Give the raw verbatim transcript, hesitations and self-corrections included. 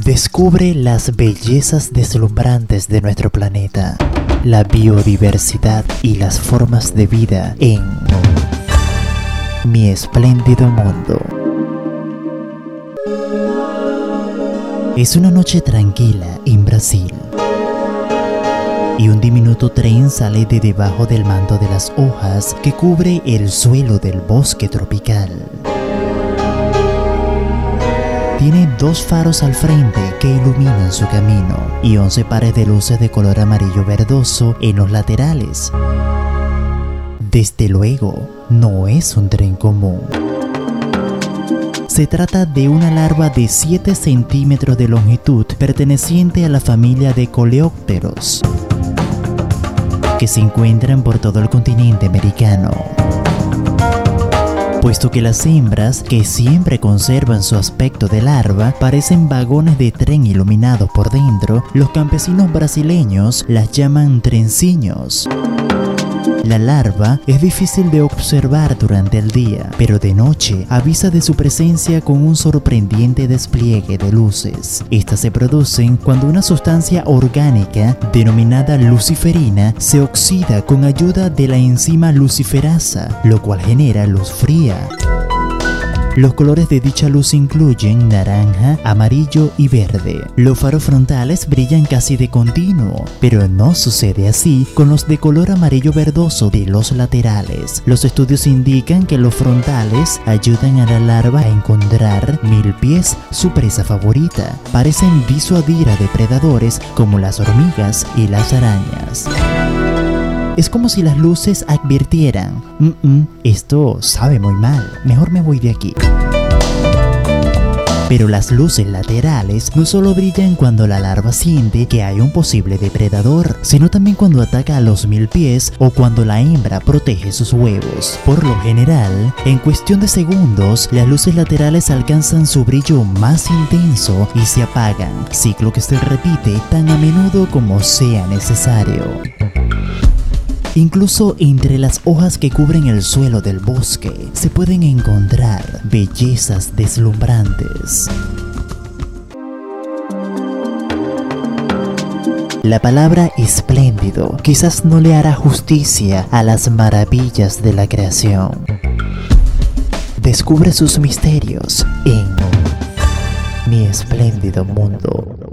Descubre las bellezas deslumbrantes de nuestro planeta, la biodiversidad y las formas de vida en Mi Espléndido Mundo. Es una noche tranquila en Brasil, y un diminuto tren sale de debajo del manto de las hojas que cubre el suelo del bosque tropical. Tiene dos faros al frente que iluminan su camino y once pares de luces de color amarillo verdoso en los laterales. Desde luego, no es un tren común. Se trata de una larva de siete centímetros de longitud perteneciente a la familia de coleópteros, que se encuentran por todo el continente americano. Puesto que las hembras, que siempre conservan su aspecto de larva, parecen vagones de tren iluminados por dentro, los campesinos brasileños las llaman trenciños. La larva es difícil de observar durante el día, pero de noche avisa de su presencia con un sorprendente despliegue de luces. Estas se producen cuando una sustancia orgánica denominada luciferina se oxida con ayuda de la enzima luciferasa, lo cual genera luz fría. Los colores de dicha luz incluyen naranja, amarillo y verde. Los faros frontales brillan casi de continuo, pero no sucede así con los de color amarillo verdoso de los laterales. Los estudios indican que los frontales ayudan a la larva a encontrar mil pies, su presa favorita. Parecen disuadir a depredadores como las hormigas y las arañas. Es como si las luces advirtieran: mm -mm, esto sabe muy mal, mejor me voy de aquí. Pero las luces laterales no solo brillan cuando la larva siente que hay un posible depredador, sino también cuando ataca a los mil pies o cuando la hembra protege sus huevos. Por lo general, en cuestión de segundos, las luces laterales alcanzan su brillo más intenso y se apagan, ciclo que se repite tan a menudo como sea necesario. Incluso entre las hojas que cubren el suelo del bosque se pueden encontrar bellezas deslumbrantes. La palabra espléndido quizás no le hará justicia a las maravillas de la creación. Descubre sus misterios en Mi Espléndido Mundo.